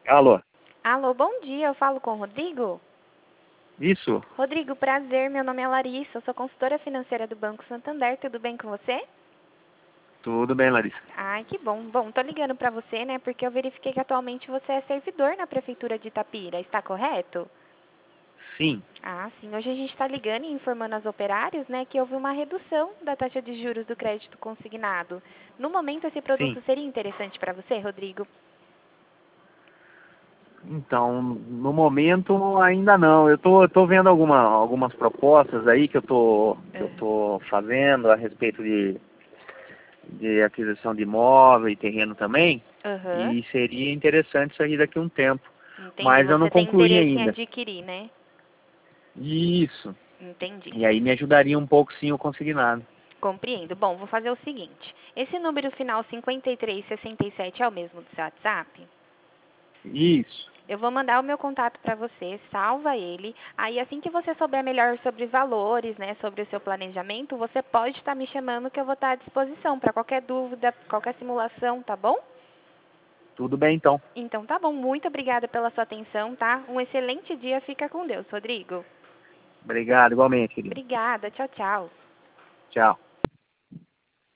Alô, Alô, bom dia, eu falo com o Rodrigo? isso? Rodrigo, prazer, meu nome é Larissa, eu sou consultora financeira do Banco Santander, tudo bem com você? Tudo bem, Larissa? Ai, que bom. Bom, tô ligando pra você, né, porque eu verifiquei que atualmente você é servidor na Prefeitura de Itapira, está correto? Sim, Ah, sim. Hoje a gente está ligando e informando aos operários, né, que houve uma redução da taxa de juros do crédito consignado. No momento, esse sim. produto seria interessante para você, Rodrigo? Então, no momento ainda não. Eu tô vendo algumas propostas aí que eu tô fazendo a respeito de aquisição de imóvel e terreno também. Aham. E seria interessante isso aí daqui a um tempo. Entendi. Mas eu não Você tem concluí interesse em ainda. adquirir, né? Isso. Entendi. E aí me ajudaria um pouco sim o consignado. Compreendo. Bom, vou fazer o seguinte. Esse número final 5367 é o mesmo do seu WhatsApp? Isso. Eu vou mandar o meu contato para você, salva ele. Aí assim que você souber melhor sobre valores, né, sobre o seu planejamento, você pode estar me chamando que eu vou estar à disposição para qualquer dúvida, qualquer simulação, tá bom? Tudo bem então. Então tá bom, muito obrigada pela sua atenção, tá? Um excelente dia, fica com Deus, Rodrigo. Obrigado, igualmente, querido. Obrigada, tchau, tchau. Tchau.